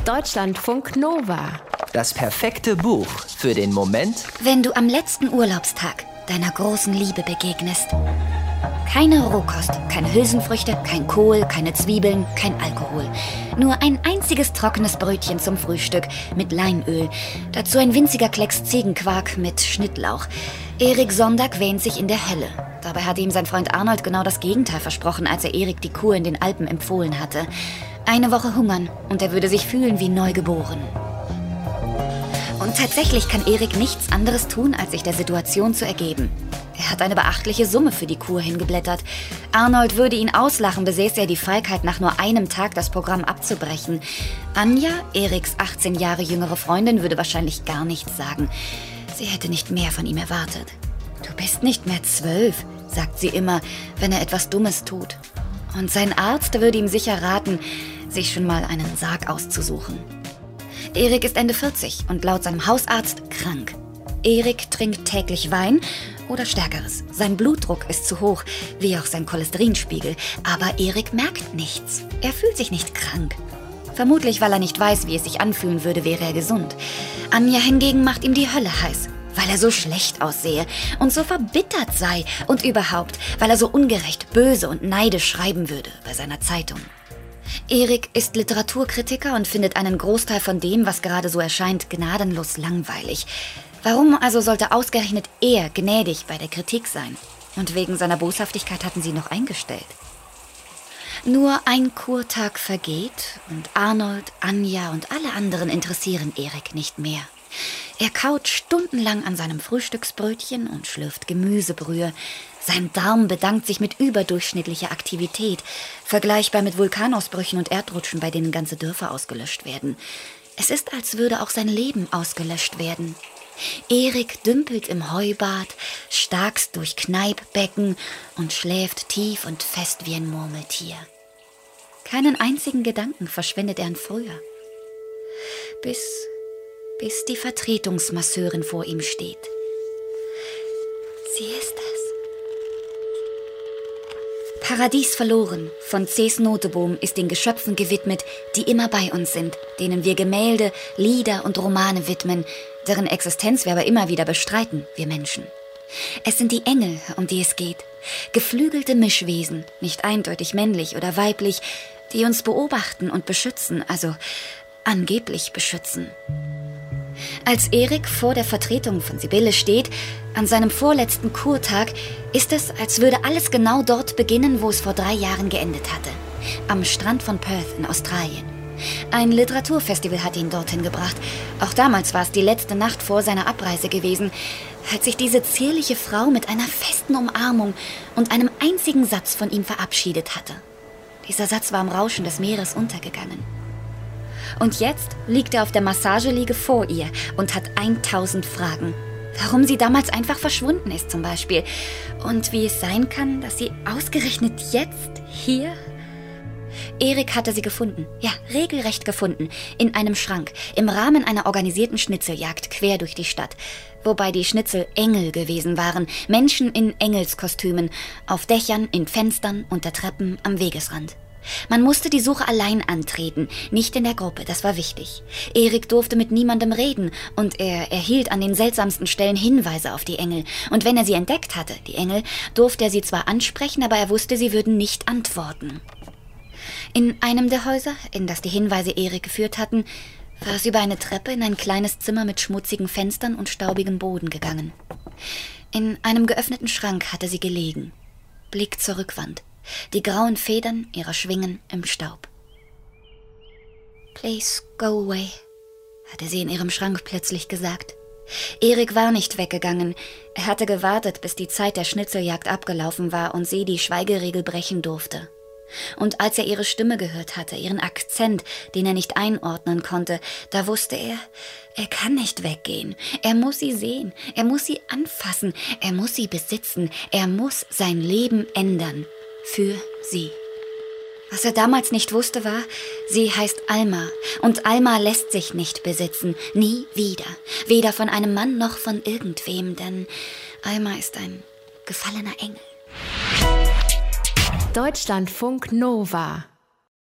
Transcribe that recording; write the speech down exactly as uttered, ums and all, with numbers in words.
Deutschlandfunk Nova. Das perfekte Buch für den Moment, wenn du am letzten Urlaubstag deiner großen Liebe begegnest. Keine Rohkost, keine Hülsenfrüchte, kein Kohl, keine Zwiebeln, kein Alkohol. Nur ein einziges trockenes Brötchen zum Frühstück mit Leinöl. Dazu ein winziger Klecks Ziegenquark mit Schnittlauch. Erik Sonntag wähnt sich in der Hölle. Dabei hatte ihm sein Freund Arnold genau das Gegenteil versprochen, als er Erik die Kur in den Alpen empfohlen hatte. Eine Woche hungern und er würde sich fühlen wie neugeboren. Und tatsächlich kann Erik nichts anderes tun, als sich der Situation zu ergeben. Er hat eine beachtliche Summe für die Kur hingeblättert. Arnold würde ihn auslachen, besäße er die Feigheit, nach nur einem Tag das Programm abzubrechen. Anja, Eriks achtzehn Jahre jüngere Freundin, würde wahrscheinlich gar nichts sagen. Sie hätte nicht mehr von ihm erwartet. »Du bist nicht mehr zwölf«, sagt sie immer, wenn er etwas Dummes tut. Und sein Arzt würde ihm sicher raten, sich schon mal einen Sarg auszusuchen. Erik ist Ende vierzig und laut seinem Hausarzt krank. Erik trinkt täglich Wein oder Stärkeres. Sein Blutdruck ist zu hoch, wie auch sein Cholesterinspiegel. Aber Erik merkt nichts. Er fühlt sich nicht krank. Vermutlich, weil er nicht weiß, wie es sich anfühlen würde, wäre er gesund. Anja hingegen macht ihm die Hölle heiß, weil er so schlecht aussehe und so verbittert sei. Und überhaupt, weil er so ungerecht, böse und neidisch schreiben würde bei seiner Zeitung. Erik ist Literaturkritiker und findet einen Großteil von dem, was gerade so erscheint, gnadenlos langweilig. Warum also sollte ausgerechnet er gnädig bei der Kritik sein? Und wegen seiner Boshaftigkeit hatten sie noch eingestellt. Nur ein Kurtag vergeht und Arnold, Anja und alle anderen interessieren Erik nicht mehr. Er kaut stundenlang an seinem Frühstücksbrötchen und schlürft Gemüsebrühe. Sein Darm bedankt sich mit überdurchschnittlicher Aktivität, vergleichbar mit Vulkanausbrüchen und Erdrutschen, bei denen ganze Dörfer ausgelöscht werden. Es ist, als würde auch sein Leben ausgelöscht werden. Erik dümpelt im Heubad, starkst durch Kneippbecken und schläft tief und fest wie ein Murmeltier. Keinen einzigen Gedanken verschwendet er an früher. Bis, bis die Vertretungsmasseurin vor ihm steht. Sie ist es. Paradies verloren von Cees Noteboom ist den Geschöpfen gewidmet, die immer bei uns sind, denen wir Gemälde, Lieder und Romane widmen, deren Existenz wir aber immer wieder bestreiten, wir Menschen. Es sind die Engel, um die es geht. Geflügelte Mischwesen, nicht eindeutig männlich oder weiblich, die uns beobachten und beschützen, also angeblich beschützen. Als Erik vor der Vertretung von Sibylle steht, an seinem vorletzten Kurtag, ist es, als würde alles genau dort beginnen, wo es vor drei Jahren geendet hatte. Am Strand von Perth in Australien. Ein Literaturfestival hat ihn dorthin gebracht. Auch damals war es die letzte Nacht vor seiner Abreise gewesen, als sich diese zierliche Frau mit einer festen Umarmung und einem einzigen Satz von ihm verabschiedet hatte. Dieser Satz war im Rauschen des Meeres untergegangen. Und jetzt liegt er auf der Massageliege vor ihr und hat tausend Fragen. Warum sie damals einfach verschwunden ist zum Beispiel. Und wie es sein kann, dass sie ausgerechnet jetzt hier... Erik hatte sie gefunden, ja, regelrecht gefunden, in einem Schrank, im Rahmen einer organisierten Schnitzeljagd quer durch die Stadt. Wobei die Schnitzel Engel gewesen waren, Menschen in Engelskostümen, auf Dächern, in Fenstern, unter Treppen, am Wegesrand. Man musste die Suche allein antreten, nicht in der Gruppe, das war wichtig. Erik durfte mit niemandem reden und er erhielt an den seltsamsten Stellen Hinweise auf die Engel. Und wenn er sie entdeckt hatte, die Engel, durfte er sie zwar ansprechen, aber er wusste, sie würden nicht antworten. In einem der Häuser, in das die Hinweise Erik geführt hatten, war es über eine Treppe in ein kleines Zimmer mit schmutzigen Fenstern und staubigem Boden gegangen. In einem geöffneten Schrank hatte sie gelegen, Blick zur Rückwand. Die grauen Federn ihrer Schwingen im Staub. »Please go away«, hatte sie in ihrem Schrank plötzlich gesagt. Erik war nicht weggegangen. Er hatte gewartet, bis die Zeit der Schnitzeljagd abgelaufen war und sie die Schweigeregel brechen durfte. Und als er ihre Stimme gehört hatte, ihren Akzent, den er nicht einordnen konnte, da wusste er, er kann nicht weggehen. Er muss sie sehen, er muss sie anfassen, er muss sie besitzen, er muss sein Leben ändern. Für sie. Was er damals nicht wusste war, sie heißt Alma und Alma lässt sich nicht besitzen, nie wieder. Weder von einem Mann noch von irgendwem, denn Alma ist ein gefallener Engel. Deutschlandfunk Nova.